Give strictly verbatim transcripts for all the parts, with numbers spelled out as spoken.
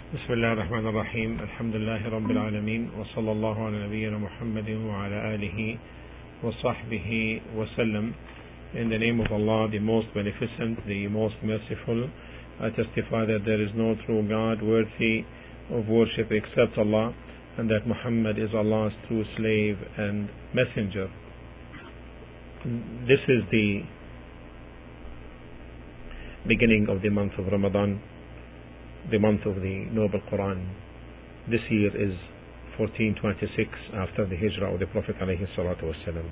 بسم الله الرحمن الرحيم الحمد لله رب العالمين وصلى الله على نبينا محمد وعلى آله وصحبه وسلم. In the name of Allah, the most beneficent, the most merciful, I testify that there is no true God worthy of worship except Allah, and that Muhammad is Allah's true slave and messenger. This is the beginning of the month of Ramadan, the month of the Noble Quran. This year is fourteen twenty-six after the Hijrah of the Prophet alayhi salatu wasalam.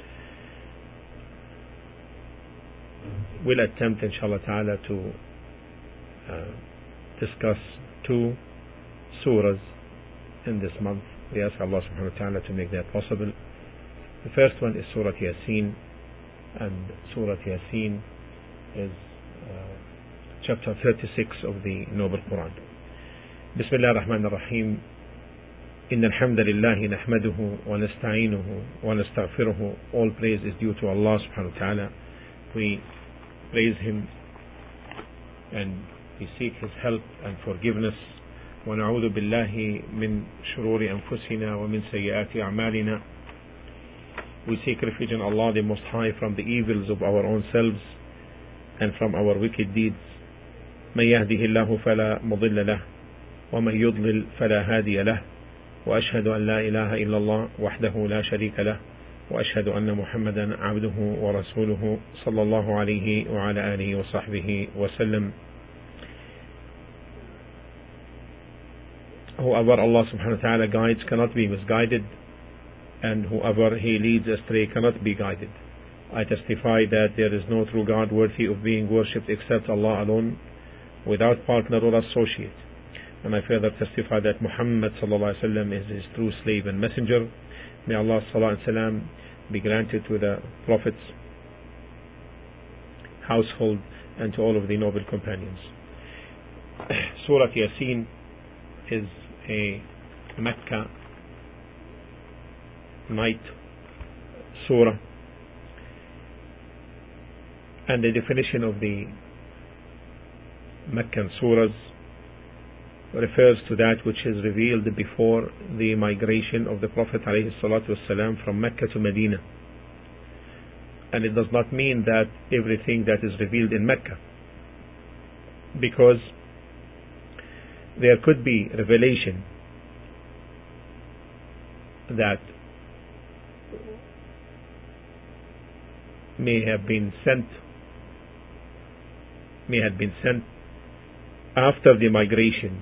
We'll attempt inshallah ta'ala to uh, discuss two surahs in this month. We ask Allah subhanahu wa ta'ala to make that possible. The first one is Surah Yasin, and Surah Yasin is uh, chapter thirty-six of the Noble Quran. Bismillah ar-Rahman ar-Rahim. Inna alhamdulillahi nahmaduhu wa nasta'inuhu wa nastaghfiruhu. All praise is due to Allah subhanahu wa ta'ala. We praise Him and we seek His help and forgiveness. Wa na'udhu billahi min shururi anfusina wa min sayyiati a'malina. We seek refuge in Allah the Most High from the evils of our own selves and from our wicked deeds. من يهده الله فلا مضل له ومن يضلل فلا هادي له وأشهد أن لا إله إلا الله وحده لا شريك له وأشهد أن محمدا عبده ورسوله صلى الله عليه وعلى آله وصحبه وسلم. Whoever Allah subhanahu wa ta'ala guides cannot be misguided, and whoever He leads astray cannot be guided. I testify that there is no true God worthy of being worshipped except Allah alone, without partner or associate. And I further testify that Muhammad sallallahu alaihi wasallam is His true slave and messenger. May Allah's salat and salam be granted to the Prophet's household and to all of the noble companions. Surah Yasin is a Mecca night surah, and the definition of the Meccan surahs refers to that which is revealed before the migration of the Prophet ﷺ from Mecca to Medina. And it does not mean that everything that is revealed in Mecca, because there could be revelation that may have been sent may have been sent after the migration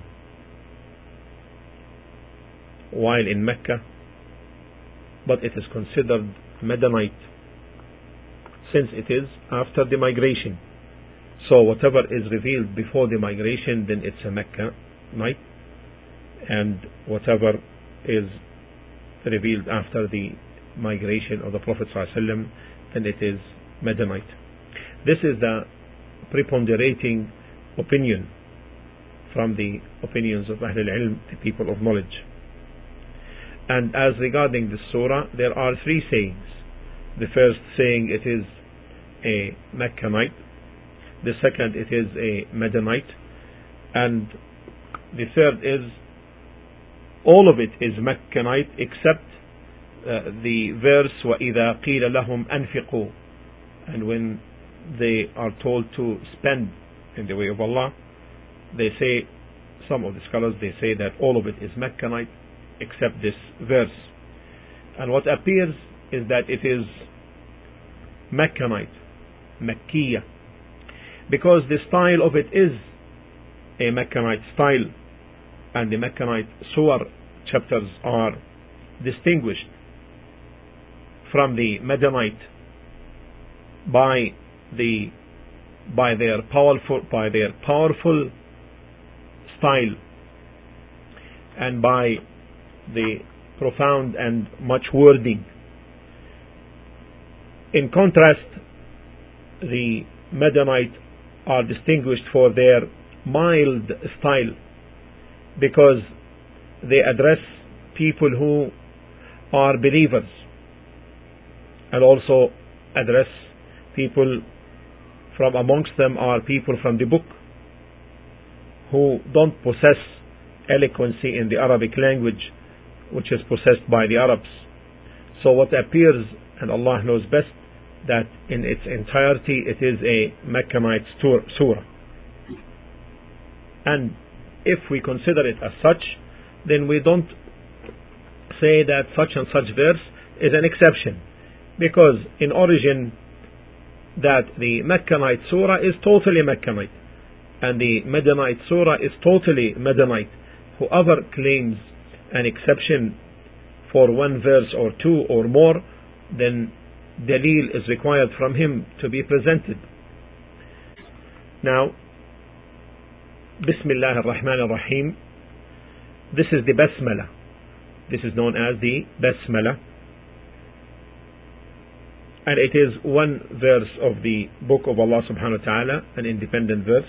while in Mecca, but it is considered Medinite since it is after the migration. So whatever is revealed before the migration, then it's a Mecca night, and whatever is revealed after the migration of the Prophet ﷺ, then it is Medinite. This is the preponderating opinion from the opinions of Ahlul Ilm, the people of knowledge. And as regarding this surah, there are three sayings. The first saying, it is a Meccanite. The second, it is a Medinite. And the third is, all of it is Meccanite except uh, the verse, وَإِذَا قِيلَ لَهُمْ أَنْفِقُوا. And when they are told to spend in the way of Allah, they say, some of the scholars, they say that all of it is Meccanite except this verse. And what appears is that it is Meccanite, Mekkiya, because the style of it is a Meccanite style, and the Meccanite surah chapters are distinguished from the Medinite by the by their powerful by their powerful style and by the profound and much wording. In contrast, the Medinite are distinguished for their mild style, because they address people who are believers and also address people from amongst them are people from the book who don't possess eloquency in the Arabic language, which is possessed by the Arabs. So what appears, and Allah knows best, that in its entirety it is a Meccanite surah. And if we consider it as such, then we don't say that such and such verse is an exception, because in origin that the Meccanite surah is totally Meccanite and the Medinite surah is totally Medinite. Whoever claims an exception for one verse or two or more, then dalil is required from him to be presented. Now, Bismillah ar-Rahman ar-Rahim, this is the Basmala. This is known as the Basmala, and it is one verse of the book of Allah subhanahu wa ta'ala, an independent verse.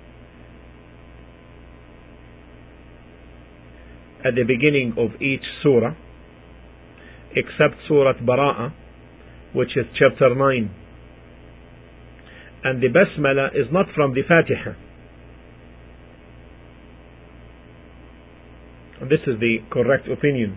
At the beginning of each surah, except Surah Bara'ah, which is chapter nine. And the Basmala is not from the Fatiha. This is the correct opinion.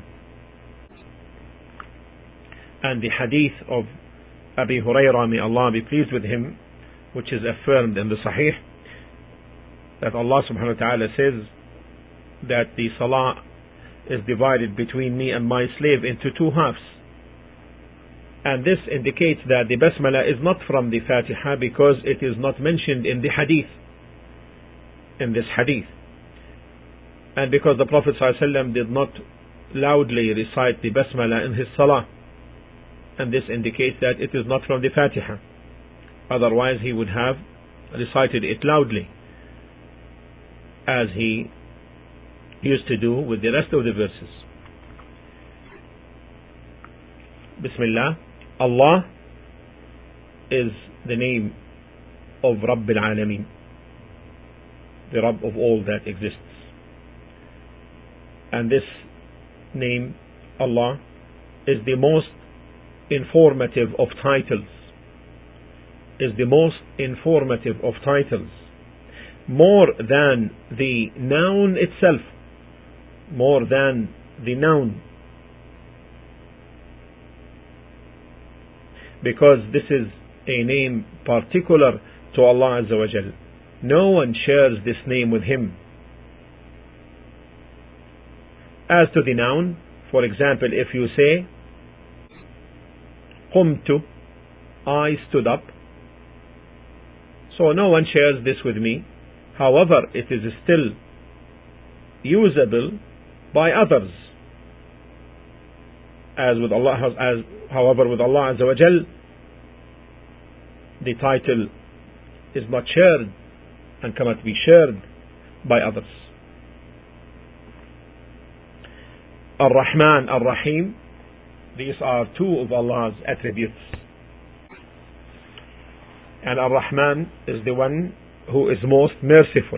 And the hadith of Abi Hurairah, may Allah be pleased with him, which is affirmed in the Sahih, that Allah subhanahu wa ta'ala says that the salah is divided between me and my slave into two halves. And this indicates that the Basmala is not from the Fatiha, because it is not mentioned in the hadith, in this hadith. And because the Prophet ﷺ did not loudly recite the Basmala in his salah, and this indicates that it is not from the Fatiha. Otherwise he would have recited it loudly, as he used to do with the rest of the verses. Bismillah. Allah is the name of Rabb al-Alameen, the Rabb of all that exists. And this name, Allah, is the most informative of titles, is the most informative of titles, more than the noun itself, more than the noun, because this is a name particular to Allah Azza wa Jal. No one shares this name with Him. As to the noun, for example, if you say Qumtu, I stood up, so no one shares this with me. However, it is still usable by others. As with Allah, as however with Allah Azza wa Jal, the title is not shared and cannot be shared by others. Ar-Rahman, Ar-Rahim, these are two of Allah's attributes. And Ar-Rahman is the one who is most merciful.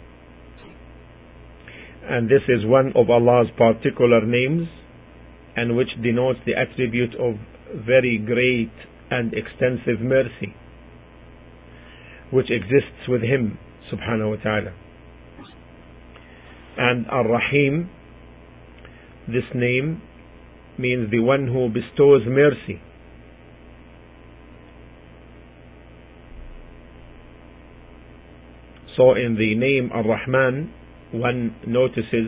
And this is one of Allah's particular names, and which denotes the attribute of very great and extensive mercy, which exists with Him subhanahu wa ta'ala. And Ar-Rahim, this name means the one who bestows mercy. So in the name Ar-Rahman, one notices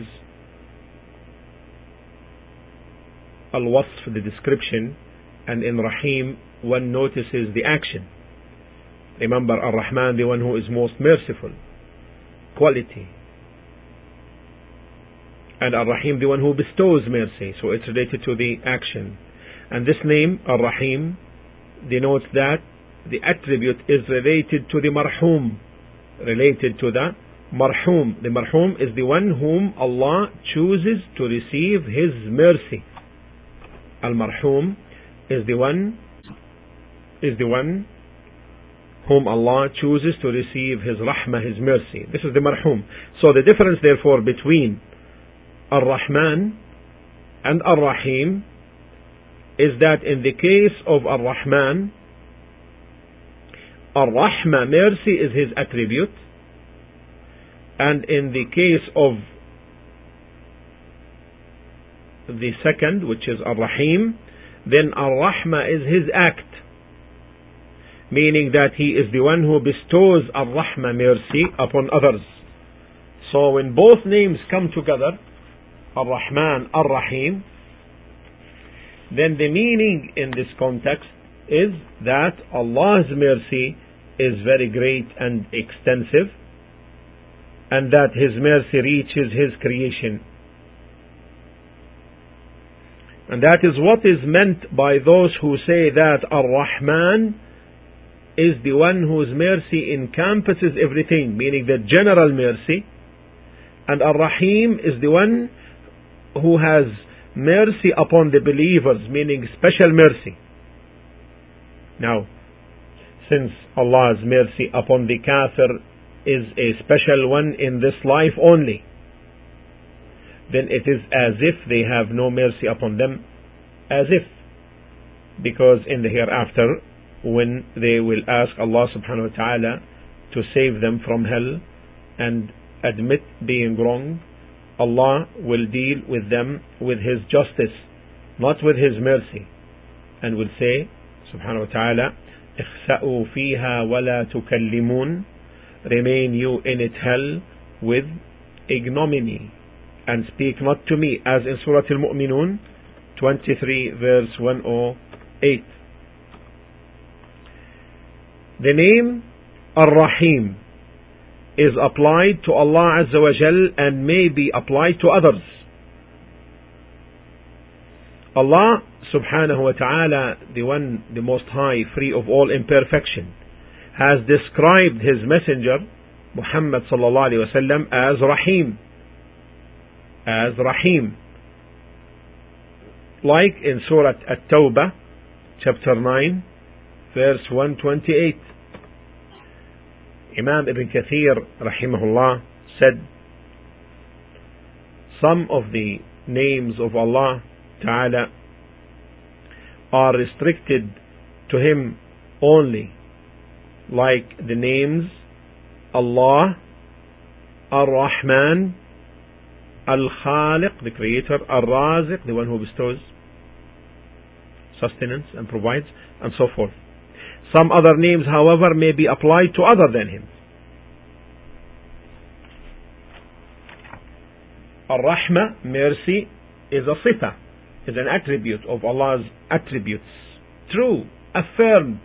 Al-Wasf, the description, and in Rahim one notices the action. Remember, Ar-Rahman, the one who is most merciful, quality, and Ar-Rahim, the one who bestows mercy, so it's related to the action. And this name Ar-Rahim denotes that the attribute is related to the Marhum, related to the Marhum. The Marhum is the one whom Allah chooses to receive His mercy. Al-Marhum is the one is the one whom Allah chooses to receive His Rahmah, His mercy. This is the Marhum. So the difference therefore between Ar-Rahman and Ar-Rahim is that in the case of Ar-Rahman, Ar-Rahmah, mercy, is His attribute, and in the case of the second, which is Ar-Rahim, then Ar-Rahma is his act, meaning that he is the one who bestows Ar-Rahma, mercy, upon others. So when both names come together, Ar-Rahman, Ar-Rahim, then the meaning in this context is that Allah's mercy is very great and extensive, and that His mercy reaches His creation. And that is what is meant by those who say that Ar-Rahman is the one whose mercy encompasses everything, meaning the general mercy, and Ar-Rahim is the one who has mercy upon the believers, meaning special mercy. Now, since Allah's mercy upon the kafir is a special one in this life only, then it is as if they have no mercy upon them, as if, because in the hereafter, when they will ask Allah subhanahu wa ta'ala to save them from hell and admit being wrong, Allah will deal with them with His justice, not with His mercy, and will say subhanahu wa ta'ala, اخسأوا فيها ولا تكلمون, remain you in it hell with ignominy, and speak not to me, as in Surah Al-Mu'minun twenty-three verse one oh eight. The name Ar-Rahim is applied to Allah Azza wa Jal and may be applied to others. Allah subhanahu wa ta'ala, the one, the most high, free of all imperfection, has described His messenger Muhammad sallallahu alayhi wa sallam as Rahim, as Rahim, like in Surah At-Tawbah chapter nine verse one twenty-eight. Imam Ibn Kathir rahimahullah said, some of the names of Allah Ta'ala are restricted to Him only, like the names Allah, Ar-Rahman, Al-Khaliq, the Creator, Ar-Raziq, the one who bestows sustenance and provides, and so forth. Some other names, however, may be applied to other than Him. Ar-Rahma, mercy, is a sifa, is an attribute of Allah's attributes. True, affirmed,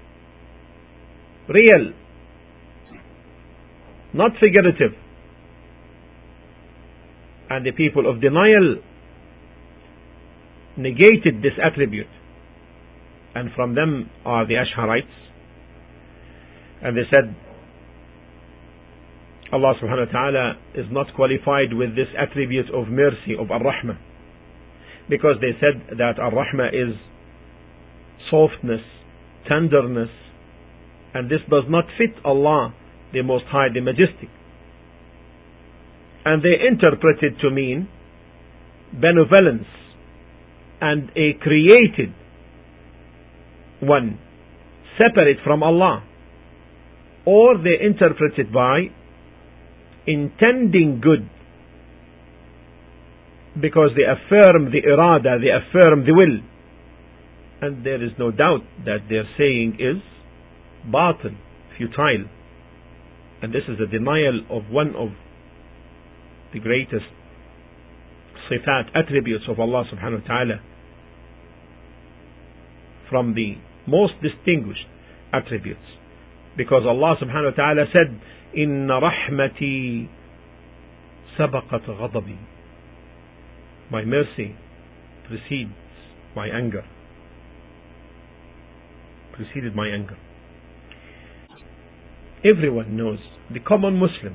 real, not figurative. And the people of denial negated this attribute, and from them are the Ash'arites, and they said Allah subhanahu wa ta'ala is not qualified with this attribute of mercy, of Ar-Rahma, because they said that Ar-Rahma is softness, tenderness, and this does not fit Allah, the Most High, the Majestic. And they interpret it to mean benevolence and a created one, separate from Allah, or they interpret it by intending good, because they affirm the irada, they affirm the will, and there is no doubt that their saying is batil, futile, and this is a denial of one of the greatest sifat, attributes of Allah subhanahu wa ta'ala, from the most distinguished attributes, because Allah subhanahu wa ta'ala said, Inna rahmati sabaqat ghadabi, my mercy precedes my anger, preceded my anger. Everyone knows, the common Muslim,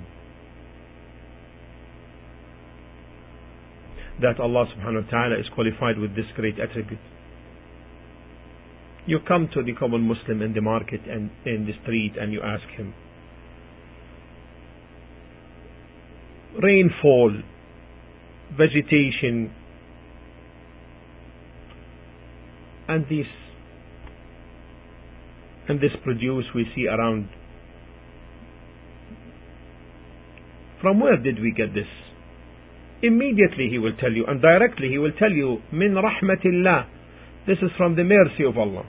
that Allah subhanahu wa ta'ala is qualified with this great attribute. You come to the common Muslim in the market and in the street and you ask him, rainfall, vegetation, and this and this produce we see around, from where did we get this? Immediately he will tell you, and directly he will tell you, min rahmatillah. This is from the mercy of Allah.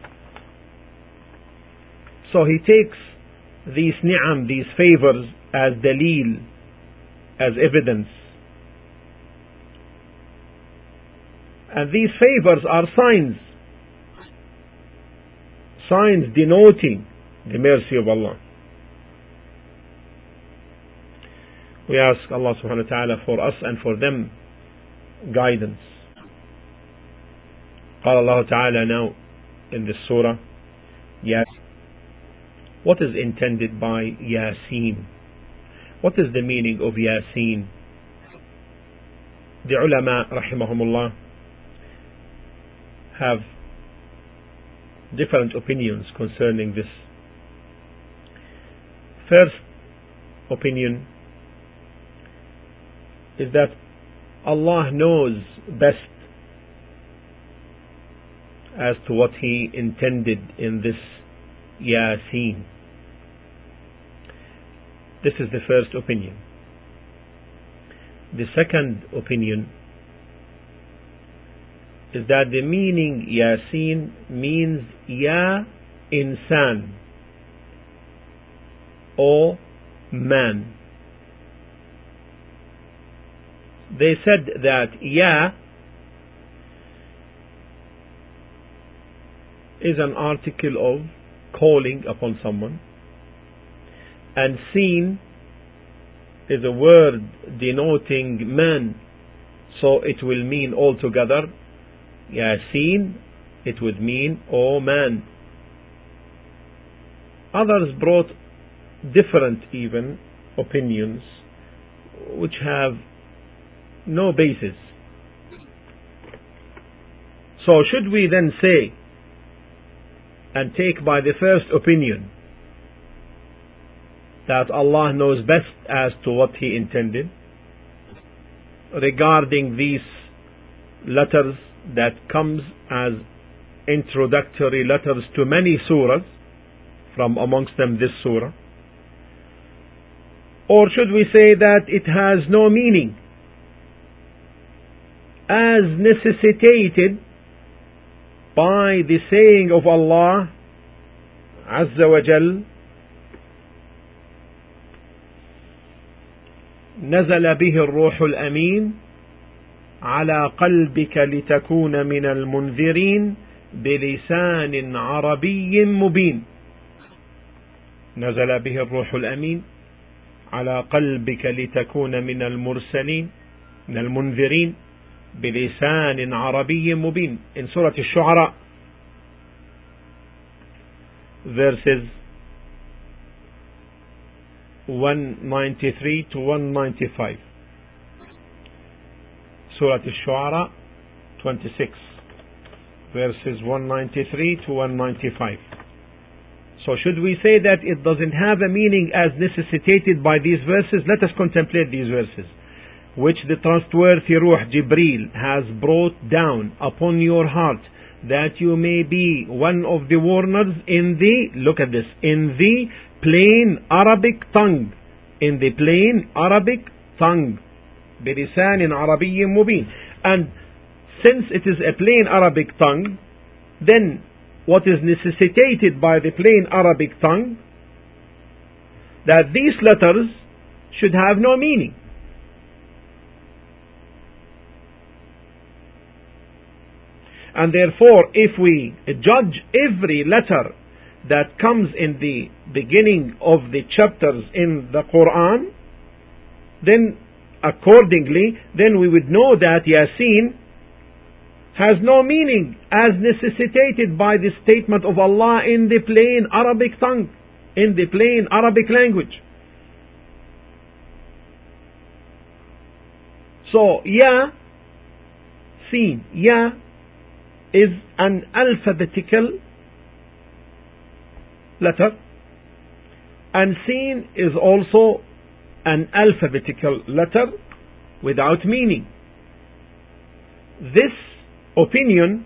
So he takes these ni'am, these favors, as daleel, as evidence. And these favors are signs. Signs denoting the mercy of Allah. We ask Allah subhanahu wa ta'ala for us and for them guidance. قال الله تعالى now in this surah, Yes. What is intended by Yasin? What is the meaning of Yasin? The ulama rahimahumullah have different opinions concerning this. First opinion is that Allah knows best as to what He intended in this Yasin. This is the first opinion. The second opinion is that the meaning Yasin means Ya Insan, or man. They said that Ya is an article of calling upon someone, and Sin is a word denoting man, so it will mean altogether Yasin, it would mean O man. Others brought different even opinions which have no basis. So should we then say and take by the first opinion that Allah knows best as to what He intended regarding these letters that comes as introductory letters to many surahs, from amongst them this surah? Or should we say that it has no meaning as necessitated by the saying of Allah Azza wa Jal, نزل به الروح الأمين على قلبك لتكون من المنذرين بلسان عربي مبين. نزل به الروح الأمين على قلبك لتكون من المرسلين من المنذرين بلسان عربي مبين. In Surah Al-Shu'ara, verses one ninety-three to one ninety-five. Surah Al-Shu'ara twenty-six, verses one ninety-three to one ninety-five. So should we say that it doesn't have a meaning as necessitated by these verses? Let us contemplate these verses, which the trustworthy Ruh Jibreel has brought down upon your heart, that you may be one of the warners in the, look at this, in the plain Arabic tongue, in the plain Arabic tongue, بِلِسَانٍ عَرَبِيٍّ مُبِينٍ. And since it is a plain Arabic tongue, then what is necessitated by the plain Arabic tongue, that these letters should have no meaning. And therefore, if we judge every letter that comes in the beginning of the chapters in the Quran, then accordingly, then we would know that Yasin has no meaning as necessitated by the statement of Allah in the plain Arabic tongue, in the plain Arabic language. So, Ya, Sin, Ya is an alphabetical letter, and Sin is also an alphabetical letter without meaning. This opinion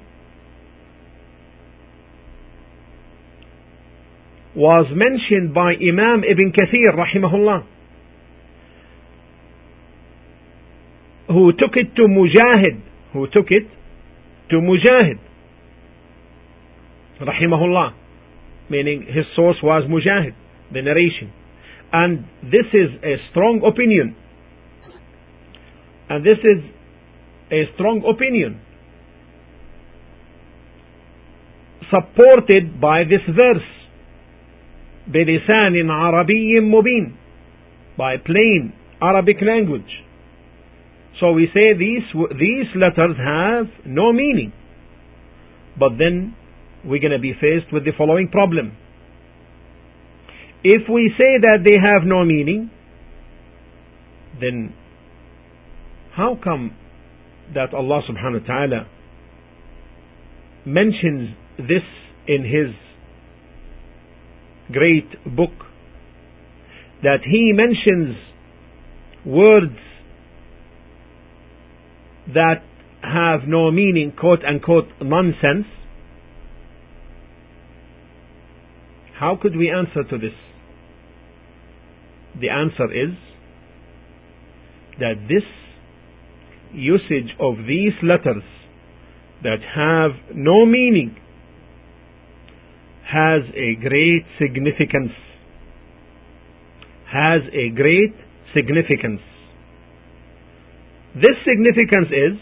was mentioned by Imam Ibn Kathir rahimahullah who took it to Mujahid, who took it to Mujahid, rahimahullah, meaning his source was Mujahid, the narration. And this is a strong opinion. And this is a strong opinion supported by this verse, بِلِسَانٍ عَرَبِيٍّ مُبِينٍ, by plain Arabic language. So we say these, these letters have no meaning. But then we're going to be faced with the following problem. If we say that they have no meaning, then how come that Allah subhanahu wa ta'ala mentions this in His great book, that He mentions words that have no meaning, quote unquote nonsense? How could we answer to this? The answer is that this usage of these letters that have no meaning has a great significance. Has a great significance. This significance is,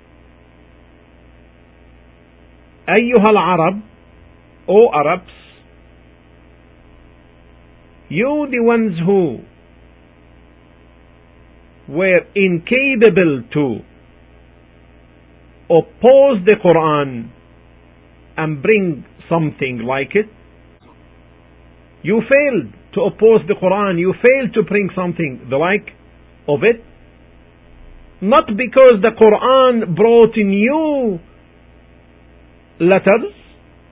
أيها العرب, O Arabs, you the ones who were incapable to oppose the Quran and bring something like it. You failed to oppose the Quran. You failed to bring something the like of it. Not because the Quran brought new letters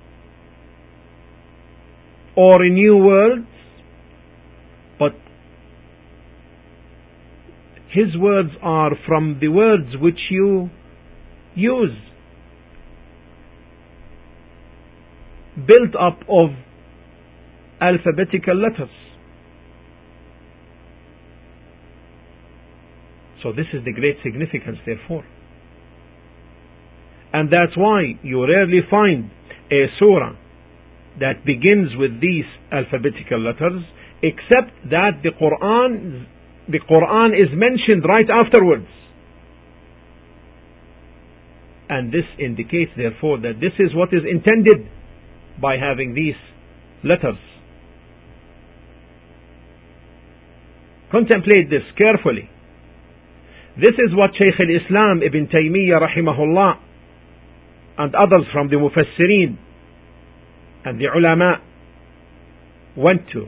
or new words, but His words are from the words which you use, built up of alphabetical letters. So this is the great significance, therefore. And that's why you rarely find a surah that begins with these alphabetical letters, except that the Quran, the Quran is mentioned right afterwards. And this indicates, therefore, that this is what is intended by having these letters. Contemplate this carefully. This is what Shaykh al-Islam Ibn Taymiyyah rahimahullah and others from the Mufassirin and the ulama went to,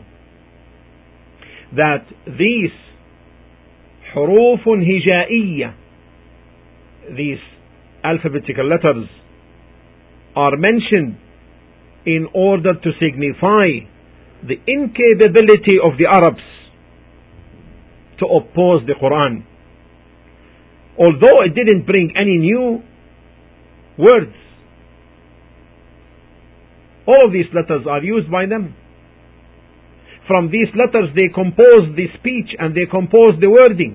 that these hurufun hijaiyya, these alphabetical letters, are mentioned in order to signify the incapability of the Arabs to oppose the Quran. Although it didn't bring any new words, all of these letters are used by them. From these letters they compose the speech and they compose the wording.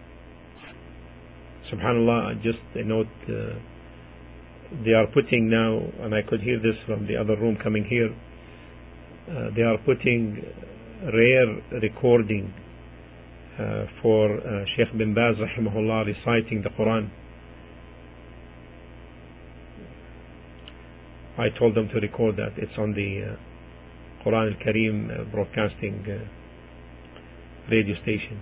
Subhanallah, just a note, uh, they are putting now, and I could hear this from the other room coming here, uh, they are putting rare recording uh, for uh, Sheikh bin Baz rahimahullah reciting the Quran. I told them to record that. It's on the uh, Quran al-Kareem uh, broadcasting uh, radio station.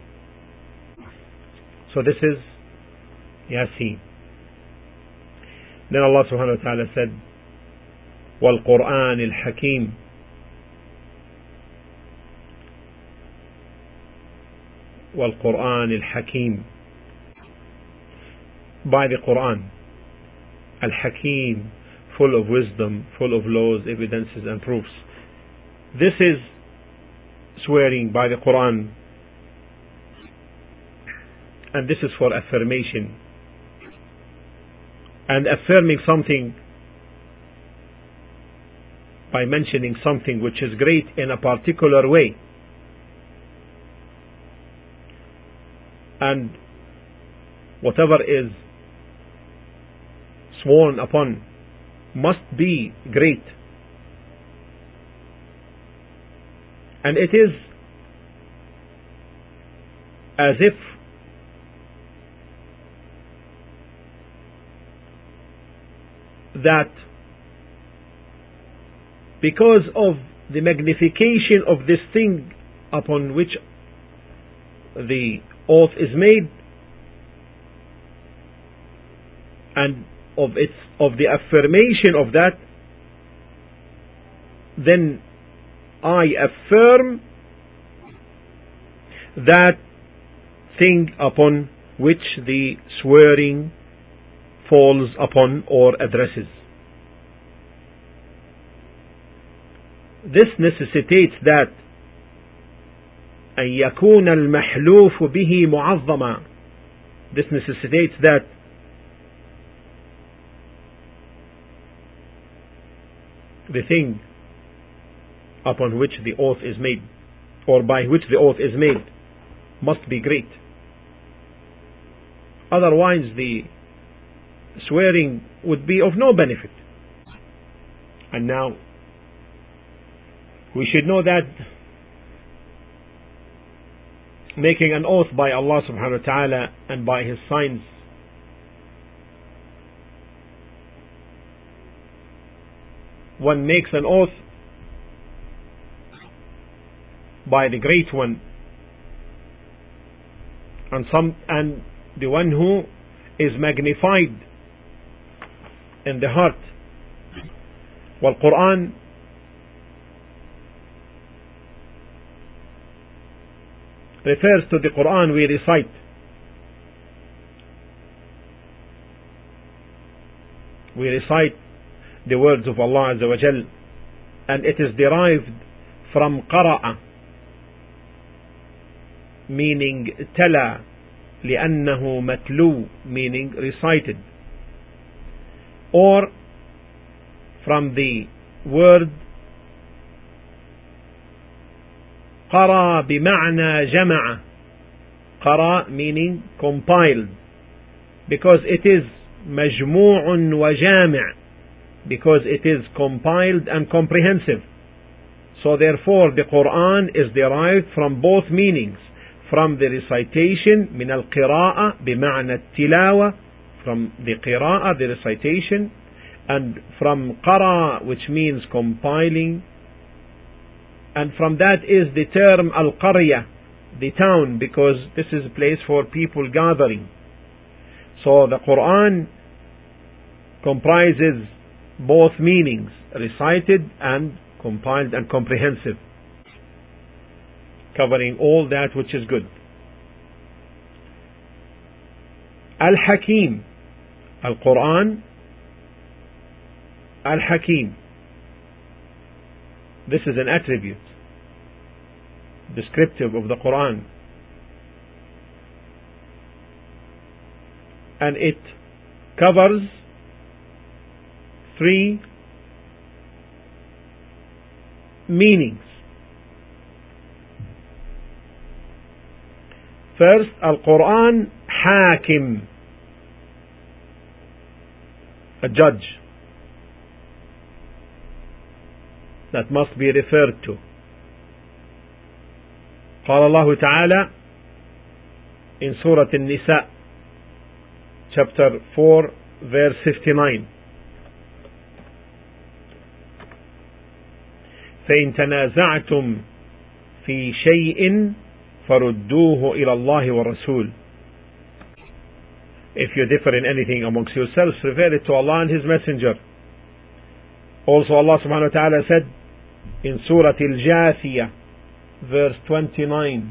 So this is Yasin. Then Allah subhanahu wa ta'ala said, وَالْقُرْآنِ الْحَكِيمِ, وَالْقُرْآنِ الْحَكِيمِ, by the Quran, Al-Hakim, full of wisdom, full of laws, evidences and proofs. This is swearing by the Quran, and this is for affirmation, and affirming something by mentioning something which is great in a particular way. And whatever is sworn upon must be great. And it is as if that because of the magnification of this thing upon which the oath is made, and of its of the affirmation of that, then I affirm that thing upon which the swearing falls upon or addresses. This necessitates that أن يكون المحلوف به معظما. This necessitates that the thing upon which the oath is made, or by which the oath is made, must be great. Otherwise the swearing would be of no benefit. And now we should know that making an oath by Allah subhanahu wa ta'ala and by His signs one makes an oath by the Great One, and some and the one who is magnified in the heart. Well, Quran refers to the Quran we recite. We recite the words of Allah Azza wa Jal, and it is derived from qara'a, meaning tala, لأنه متلو, meaning recited, or from the word قرأ بمعنى جمع. قرأ meaning compiled, because it is مجموع وجامع, because it is compiled and comprehensive. So therefore the Quran is derived from both meanings, from the recitation من القراءة بمعنى التلاوة, from the قراءة, the recitation, and from قرأ, which means compiling, and from that is the term al-qarya, the town, because this is a place for people gathering. So the Quran comprises both meanings, recited and compiled and comprehensive, covering all that which is good. Al-Hakim, Al-Quran, Al-Hakim. This is an attribute descriptive of the Quran, and it covers three meanings. First, Al-Quran Hakim, a judge that must be referred to. قال الله تعالى in Surah An-Nisa, chapter four, verse fifty-nine: فإن تنازعتم في شيء فردوه إلى الله والرسول. If you differ in anything amongst yourselves, refer it to Allah and His Messenger. Also Allah subhanahu wa ta'ala said in Surah Al-Jathiyah, verse twenty-nine,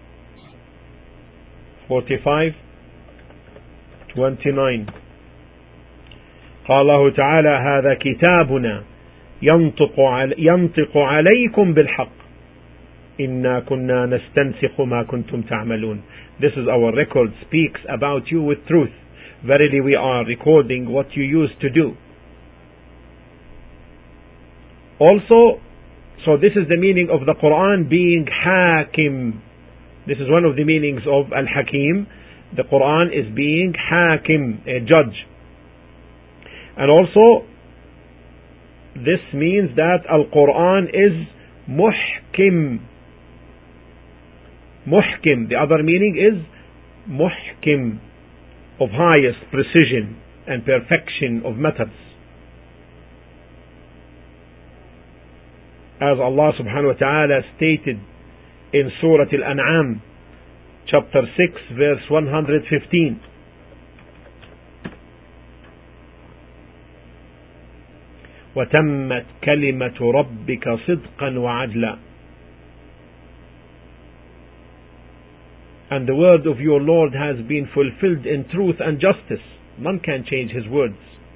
forty-five, twenty-nine: قال الله تعالى هذا كتابنا ينطق علي ينطق عليكم بالحق إنا كنا نستنسخ ما كنتم تعملون. This is our record, speaks about you with truth. Verily we are recording what you used to do. Also, so this is the meaning of the Quran being Hakim. This is one of the meanings of Al-Hakim, The Quran is being hakim, a judge. And also, this means that Al-Quran is muhkim. Muhkim, the other meaning is muhkim, of highest precision and perfection of methods. As Allah subhanahu wa ta'ala stated in Surah Al-An'am, chapter six, verse one hundred fifteen. وَتَمَّتْ كَلِمَةُ رَبِّكَ صِدْقًا وَعَدْلًا. And the word of your Lord has been fulfilled in truth and justice. None can change His words.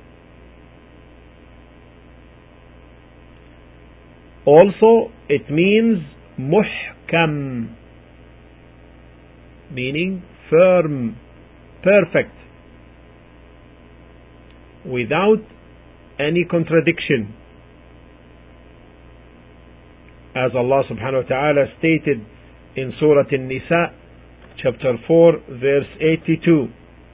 Also, it means muhkam, meaning firm, perfect, without any contradiction. As Allah subhanahu wa ta'ala stated in Surah An-Nisa, chapter four, verse eighty-two,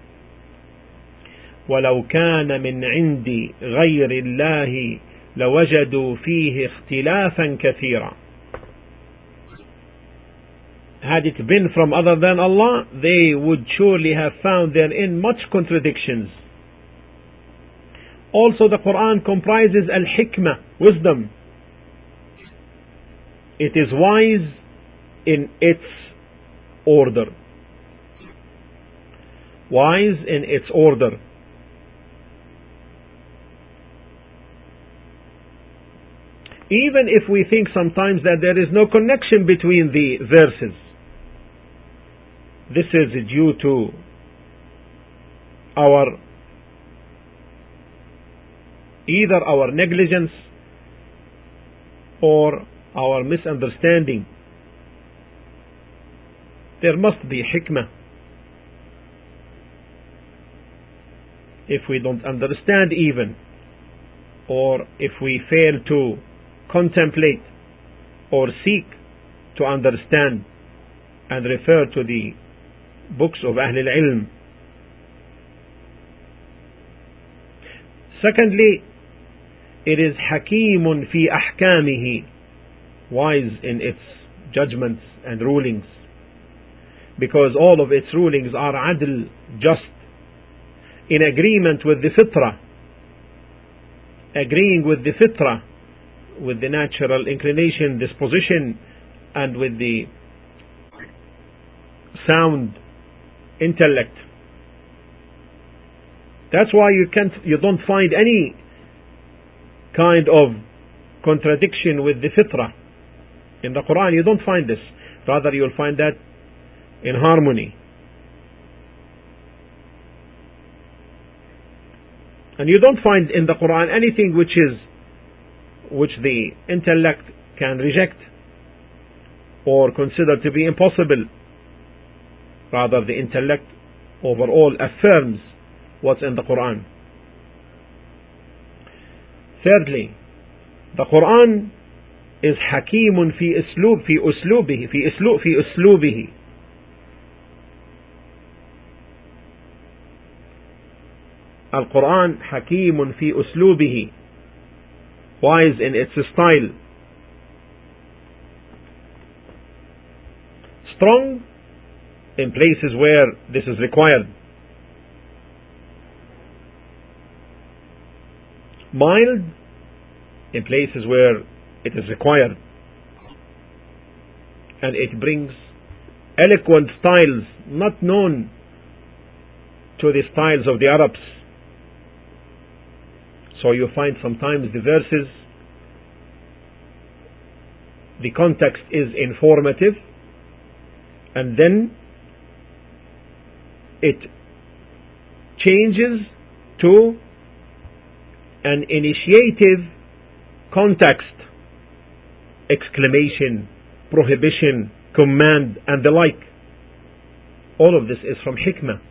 وَلَوْ كَانَ مِنْ عِنْدِ غَيْرِ اللَّهِ لَوَجَدُوا فِيهِ اخْتِلَافًا كَثِيرًا. Had it been from other than Allah, they would surely have found therein much contradictions. Also, the Quran comprises al-hikmah, wisdom. It is wise in its order. Wise in its order. Even if we think sometimes that there is no connection between the verses, this is due to our either our negligence or our misunderstanding. There must be hikmah. If we don't understand even, or if we fail to contemplate or seek to understand and refer to the books of Ahl al-Ilm. Secondly, it is hakimun fi ahkamihi, wise in its judgments and rulings, because all of its rulings are adl, just, in agreement with the fitrah, agreeing with the fitrah, with the natural inclination, disposition, and with the sound intellect. That's why you can't, you don't find any kind of contradiction with the fitrah in the Quran. You don't find this. Rather, you'll find that in harmony. And you don't find in the Quran anything which is which the intellect can reject or consider to be impossible. Rather, the intellect overall affirms what's in the Quran. Thirdly, the Quran is hakimun fi uslub fi uslubihi fi uslub fi uslubihi. Al-Quran hakimun fi uslubihi, wise in its style, strong in places where this is required, mild in places where it is required, and it brings eloquent styles not known to the styles of the Arabs. So you find sometimes the verses, the context is informative, and then it changes to an initiative context, exclamation, prohibition, command, and the like. All of this is from hikmah.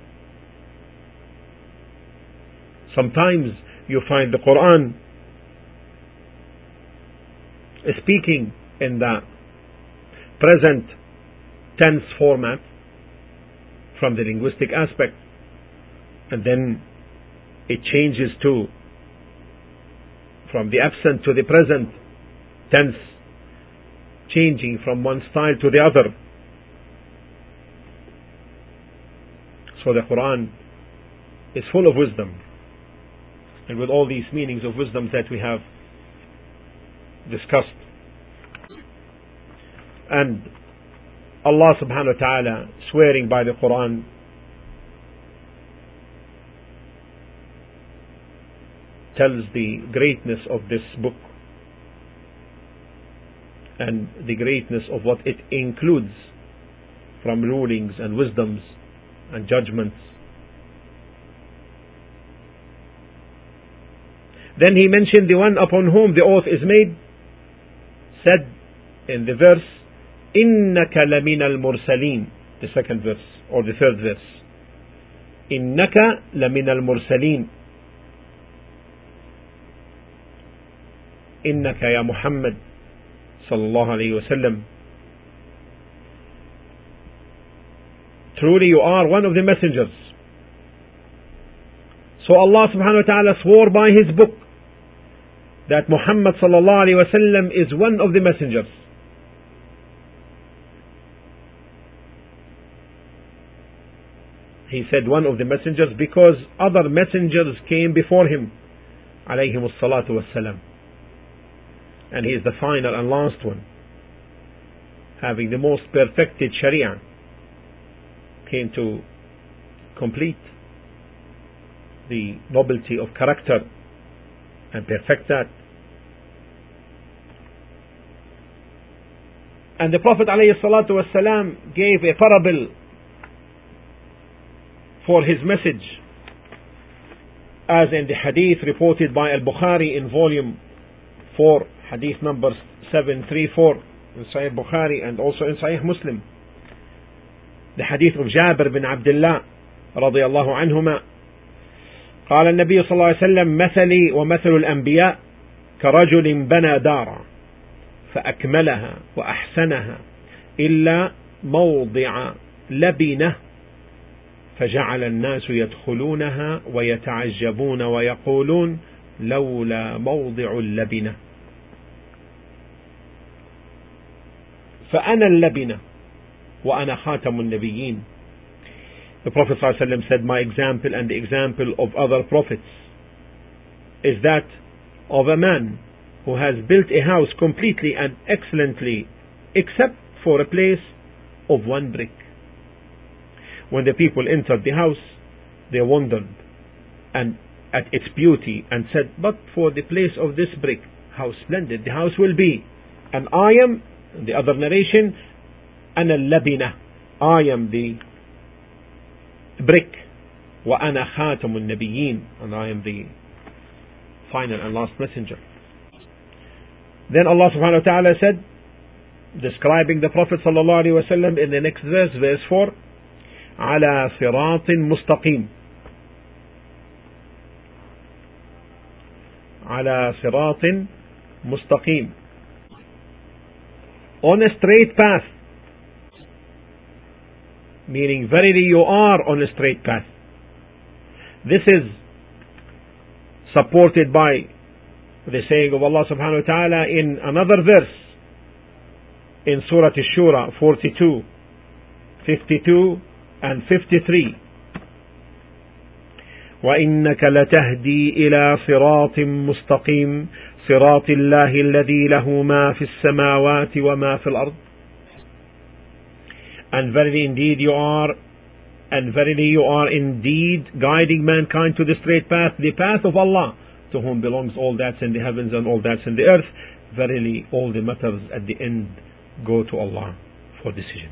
Sometimes you find the Quran speaking in the present tense format, from the linguistic aspect, and then it changes to from the absent to the present tense, changing from one style to the other. So the Quran is full of wisdom, and with all these meanings of wisdom that we have discussed. And Allah subhanahu wa ta'ala, swearing by the Quran, tells the greatness of this book and the greatness of what it includes from rulings and wisdoms and judgments. Then he mentioned the one upon whom the oath is made, said in the verse, إِنَّكَ لَمِنَ الْمُرْسَلِينَ, the second verse, or the third verse. إِنَّكَ لَمِنَ الْمُرْسَلِينَ, إِنَّكَ يا محمد صلى الله عليه وسلم, truly you are one of the messengers. So Allah subhanahu wa ta'ala swore by his book that Muhammad sallallahu alayhi wa sallam is one of the messengers. He said one of the messengers because other messengers came before him, alayhim as-salatu was-salam, and he is the final and last one, having the most perfected sharia, came to complete the nobility of character and perfect that. And the Prophet ﷺ gave a parable for his message, as in the hadith reported by Al-Bukhari in volume four, hadith number seven thirty-four in Sahih Bukhari, and also in Sahih Muslim, the hadith of Jabir bin Abdullah رضي الله عنهما قال النبي صلى الله عليه وسلم مثلي ومثل الأنبياء كرجل بنى دارا فأكملها وأحسنها إلا موضع لبنة فجعل الناس يدخلونها ويتعجبون ويقولون لولا موضع اللبنة فأنا اللبنة وأنا خاتم النبيين. The Prophet ﷺ said, my example and the example of other prophets is that of a man who has built a house completely and excellently except for a place of one brick. When the people entered the house, they wondered and at its beauty and said, but for the place of this brick, how splendid the house will be. And I am, in the other narration, أنا اللبنة, I am the brick, وأنا خاتم النبيين, and I am the final and last messenger. Then Allah subhanahu wa ta'ala said, describing the Prophet sallallahu alaihi wasallam in the next verse, verse four, على صراط مستقيم, على صراط مستقيم, on a straight path, meaning verily you are on a straight path. This is supported by the saying of Allah subhanahu wa ta'ala in another verse in Surah Ash-Shura forty-two, fifty-two and fifty-three. وَإِنَّكَ لَتَهْدِي إِلَى صِرَاطٍ مُسْتَقِيمٍ صِرَاطِ اللَّهِ الَّذِي لَهُ مَا فِي السَّمَاوَاتِ وَمَا فِي الْأَرْضِ. And verily indeed you are, and verily you are indeed guiding mankind to the straight path, the path of Allah, to whom belongs all that's in the heavens and all that's in the earth. Verily all the matters at the end go to Allah for decision.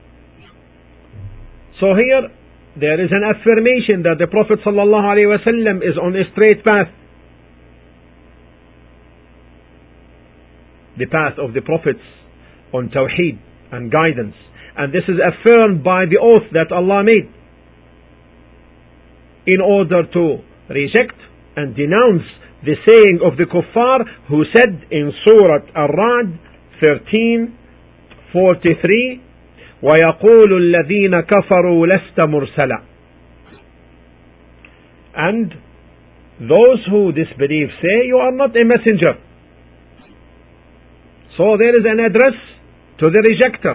So here there is an affirmation that the Prophet sallallahu alaihi wasallam is on a straight path, the path of the prophets on Tawheed and guidance. And this is affirmed by the oath that Allah made in order to reject and denounce the saying of the kuffar who said in Surah Ar-Ra'd thirteen forty-three, وَيَقُولُ الَّذِينَ كَفَرُوا لَسْتَ مُرْسَلًا. And those who disbelieve say, you are not a messenger. So there is an address to the rejecter.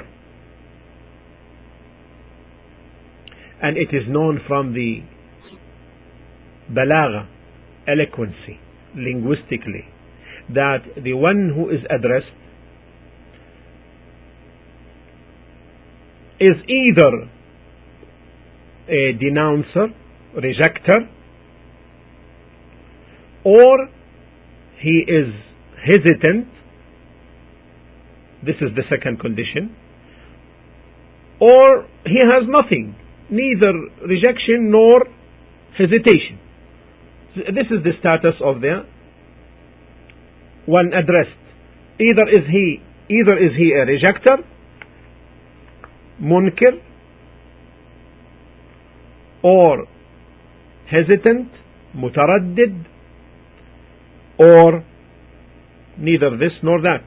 And it is known from the balagha, eloquency, linguistically, that the one who is addressed is either a denouncer, rejecter, or he is hesitant. This is the second condition. Or he has nothing, neither rejection nor hesitation. This is the status of the one addressed. Either is he, either is he a rejecter, munkir, or hesitant, mutaraddid, or neither this nor that.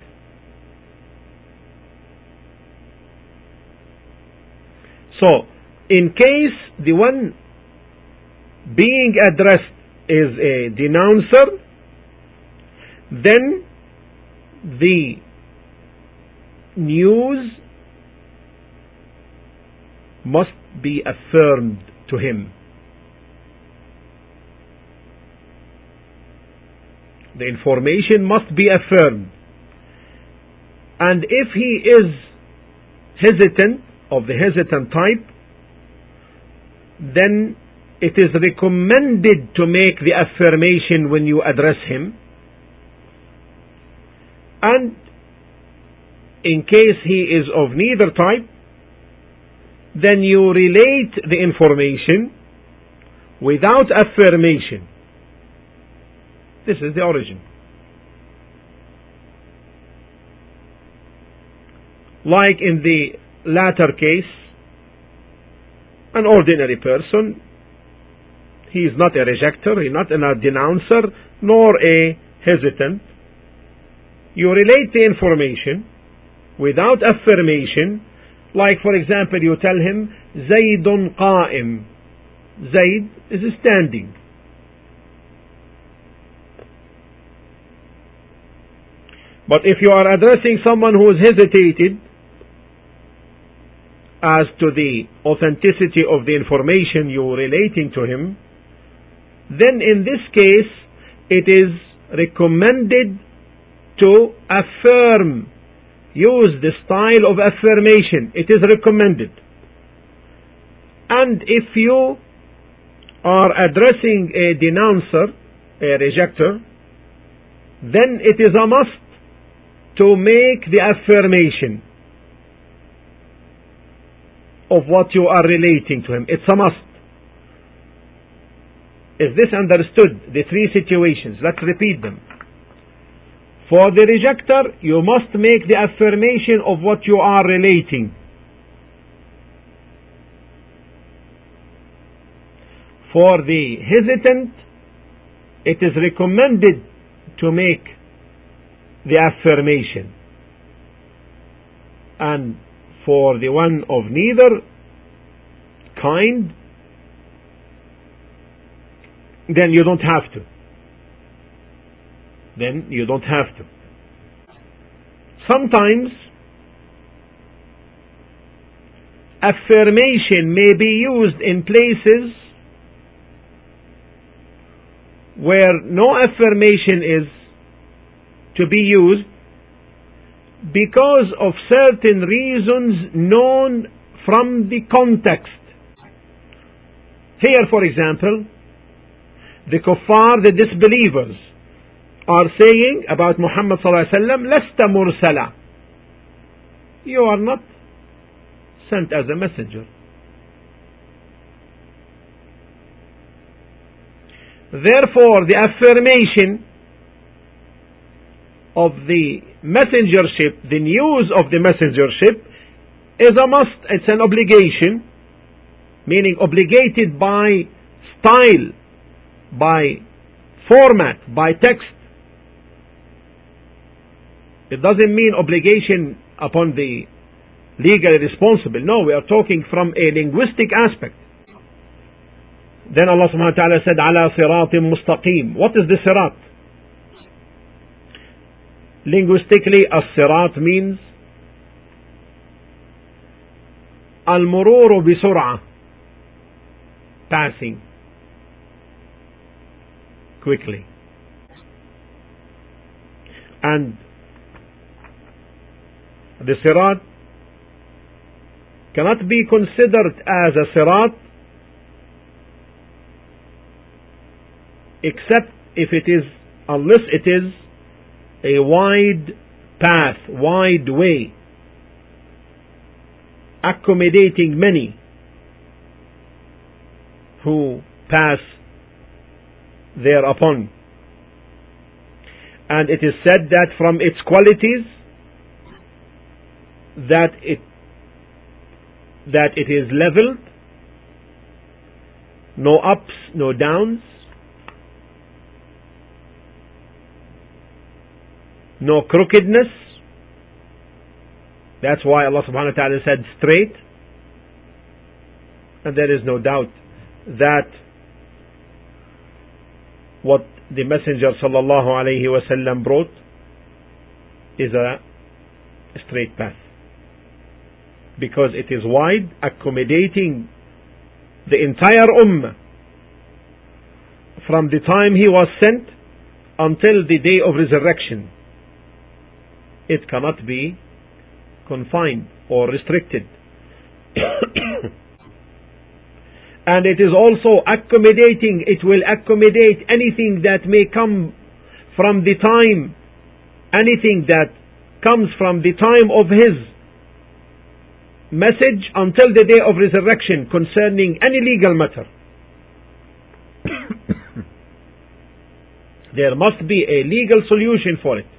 So, in case the one being addressed is a denouncer, then the news must be affirmed to him. The information must be affirmed. And if he is hesitant, of the hesitant type, then it is recommended to make the affirmation when you address him. And in case he is of neither type, then you relate the information without affirmation. This is the origin. Like in the latter case, an ordinary person, he is not a rejecter, he is not a denouncer, nor a hesitant. You relate the information without affirmation. Like, for example, you tell him, Zaydun qa'im. Zayd is standing. But if you are addressing someone who is hesitated as to the authenticity of the information you are relating to him, then in this case it is recommended to affirm. Use the style of affirmation. It is recommended. And if you are addressing a denouncer, a rejecter, then it is a must to make the affirmation of what you are relating to him. It's a must. Is this understood? The three situations. Let's repeat them. For the rejecter, you must make the affirmation of what you are relating. For the hesitant, it is recommended to make the affirmation. And for the one of neither kind, then you don't have to. Then you don't have to. Sometimes affirmation may be used in places where no affirmation is to be used because of certain reasons known from the context. Here, for example, the kuffar, the disbelievers, are saying about Muhammad sallallahu alaihi wasallam, "Lasta mursala." You are not sent as a messenger. Therefore, the affirmation of the messengership, the news of the messengership, is a must. It's an obligation, meaning obligated by style, by format, by text. It doesn't mean obligation upon the legally responsible. No, we are talking from a linguistic aspect. Then Allah subhanahu wa ta'ala said, ala siratim mustaqim. What is the sirat? Linguistically, as-sirat means al-mururu bi-sur'a, passing quickly. And the sirat cannot be considered as a sirat except if it is, unless it is a wide path, wide way, accommodating many who pass thereupon. And it is said that from its qualities that it that it is leveled, no ups, no downs, no crookedness. That's why Allah subhanahu wa ta'ala said straight. And there is no doubt that what the Messenger sallallahu alayhi wa sallam brought is a straight path, because it is wide, accommodating the entire ummah from the time he was sent until the day of resurrection. It cannot be confined or restricted. And it is also accommodating, it will accommodate anything that may come from the time, anything that comes from the time of his message until the day of resurrection concerning any legal matter. There must be a legal solution for it.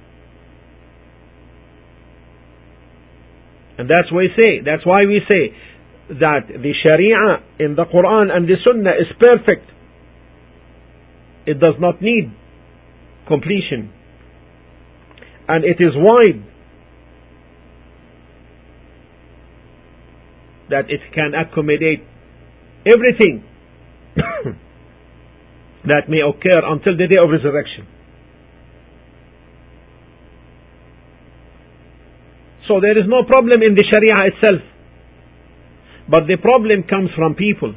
And that's why we say, that's why we say that the Sharia in the Quran and the Sunnah is perfect. It does not need completion. And it is wide, that it can accommodate everything that may occur until the day of resurrection. So there is no problem in the Sharia itself, but the problem comes from people,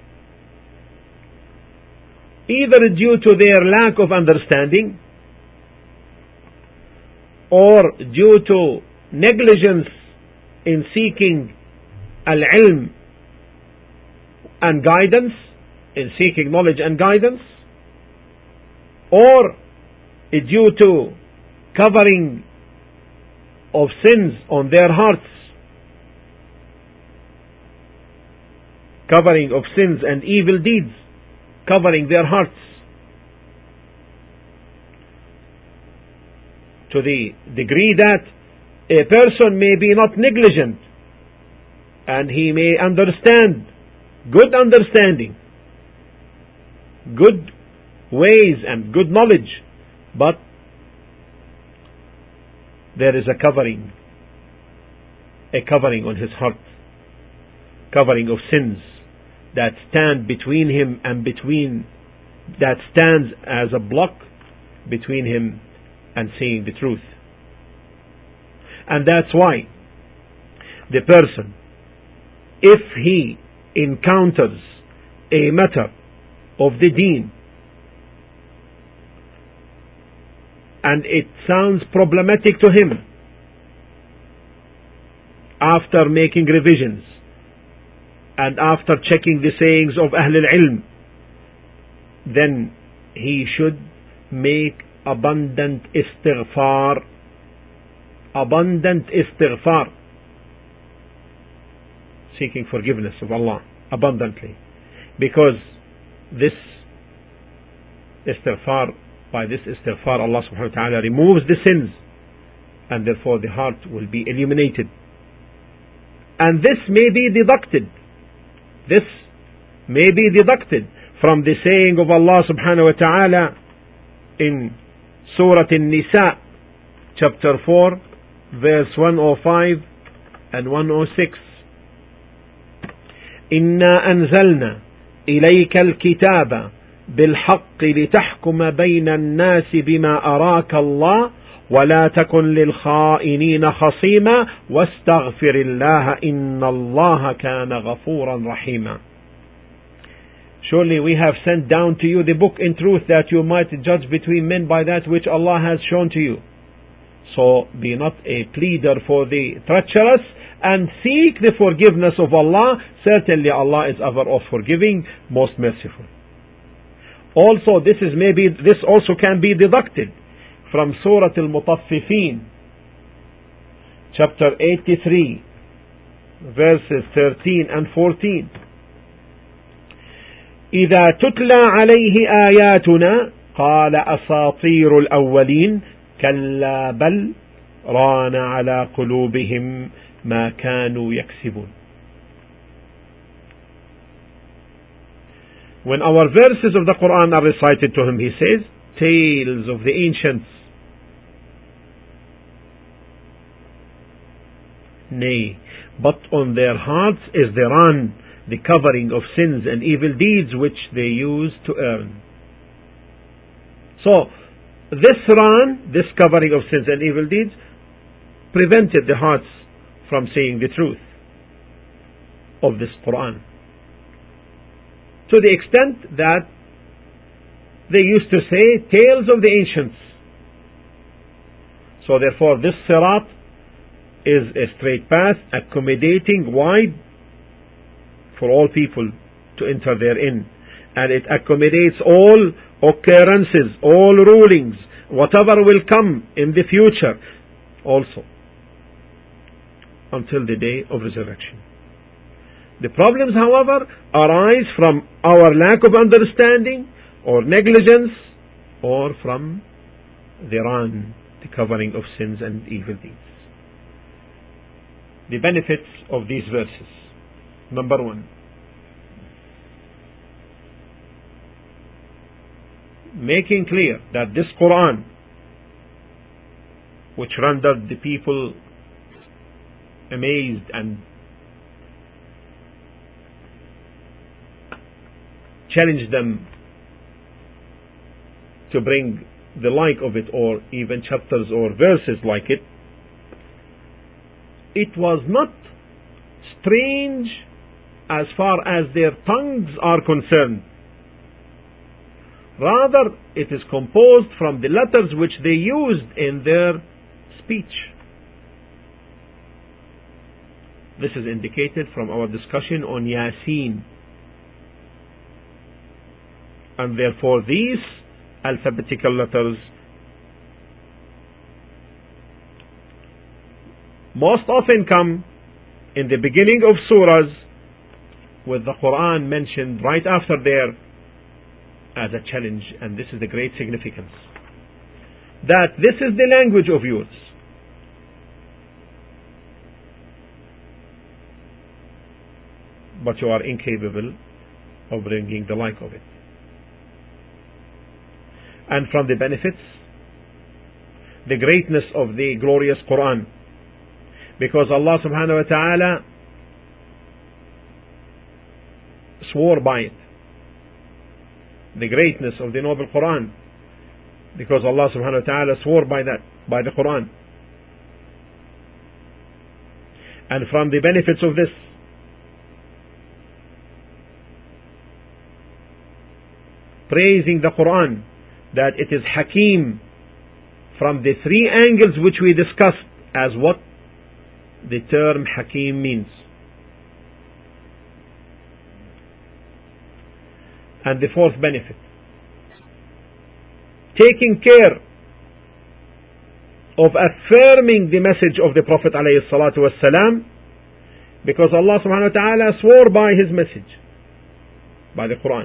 either due to their lack of understanding or due to negligence in seeking al-ilm and guidance, in seeking knowledge and guidance, or due to covering of sins on their hearts, covering of sins and evil deeds, covering their hearts, to the degree that a person may be not negligent and he may understand, good understanding, good ways and good knowledge, but there is a covering, a covering on his heart, covering of sins that stand between him and between, that stands as a block between him and seeing the truth. And that's why the person, if he encounters a matter of the deen and it sounds problematic to him, after making revisions and after checking the sayings of Ahl al-Ilm, then he should make abundant istighfar, abundant istighfar, seeking forgiveness of Allah abundantly, because this istighfar, by this istighfar, Allah subhanahu wa ta'ala removes the sins, and therefore the heart will be illuminated. And this may be deducted, this may be deducted from the saying of Allah subhanahu wa ta'ala in Surah An-Nisa, chapter four, verse one oh five, and one oh six. إنا أنزلنا إليك الكتاب بالحق لتحكم بين الناس بما أراك الله ولا تكن للخائنين خصيما واستغفر الله إن الله كان غفورا رحيما. Surely we have sent down to you the book in truth, that you might judge between men by that which Allah has shown to you. So be not a pleader for the treacherous, and seek the forgiveness of Allah. Certainly Allah is ever of forgiving, most merciful. Also, this is maybe this also can be deducted from Surah Al-Mutaffifin, chapter eighty-three, verses thirteen and fourteen. إذا تتلى عليه آياتنا قال أساطير الأولين كلا بل ران على قلوبهم ما كانوا يكسبون. When our verses of the Quran are recited to him, he says, tales of the ancients. Nay, but on their hearts is the ran, the covering of sins and evil deeds which they used to earn. So, this ran, this covering of sins and evil deeds, prevented the hearts from seeing the truth of this Quran, to the extent that they used to say tales of the ancients. So therefore this sirat is a straight path, accommodating wide for all people to enter therein, and it accommodates all occurrences, all rulings, whatever will come in the future also, until the day of resurrection. The problems, however, arise from our lack of understanding or negligence, or from the ran, the covering of sins and evil deeds. The benefits of these verses. Number one, making clear that this Quran, which rendered the people amazed and challenged them to bring the like of it, or even chapters or verses like it, it was not strange as far as their tongues are concerned. Rather, it is composed from the letters which they used in their speech. This is indicated from our discussion on Yasin. And therefore these alphabetical letters most often come in the beginning of surahs, with the Quran mentioned right after there as a challenge. And this is the great significance, that this is the language of yours, but you are incapable of bringing the like of it. And from the benefits, the greatness of the glorious Quran, because Allah subhanahu wa ta'ala swore by it. The greatness of the noble Quran, because Allah subhanahu wa ta'ala swore by that, by the Quran. And from the benefits of this, praising the Quran, that it is Hakim, from the three angles which we discussed as what the term Hakim means. And the fourth benefit, taking care of affirming the message of the Prophet alayhi salatu wassalam, because Allah subhanahu wa ta'ala swore by his message, by the Quran.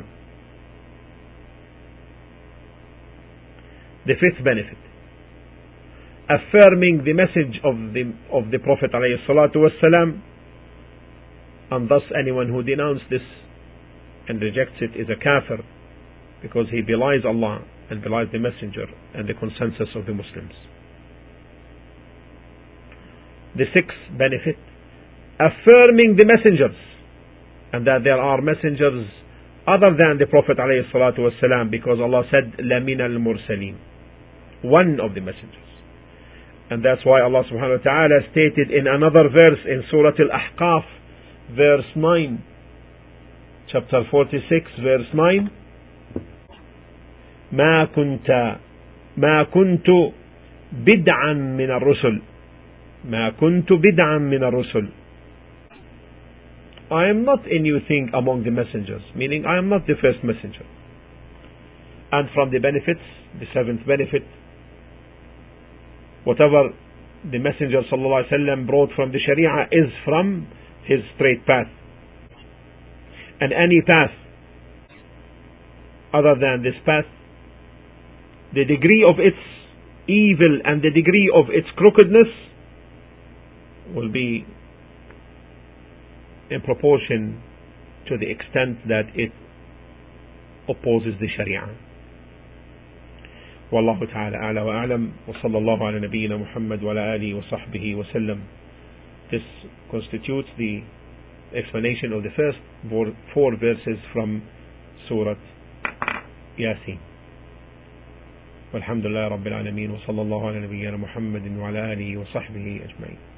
The fifth benefit, affirming the message of the of the Prophet alayhi salatu wassalam, and thus anyone who denounces this and rejects it is a kafir, because he belies Allah and belies the messenger and the consensus of the Muslims. The sixth benefit, affirming the messengers, and that there are messengers other than the Prophet alayhi salatu wasalam, because Allah said لَمِنَ الْمُرْسَلِينَ, one of the messengers. And that's why Allah subhanahu wa ta'ala stated in another verse in Surah Al-Ahqaf, verse nine, chapter forty-six, verse nine, ما كنت ما كنت بدعا من الرسل ما كنت بدعا من الرسل I am not a new thing among the messengers, meaning I am not the first messenger. And from the benefits, the seventh benefit, whatever the Messenger sallallahu alaihi wasallam brought from the Sharia is from his straight path. And any path other than this path, the degree of its evil and the degree of its crookedness will be in proportion to the extent that it opposes the Sharia. والله تعالى أعلى وأعلم وصلى الله على نبينا محمد وعلى آله وصحبه وسلم. This constitutes the explanation of the first four verses from Surah Yasin. والحمد لله رب العالمين وصلى الله على نبينا محمد وعلى آله وصحبه أجمعين.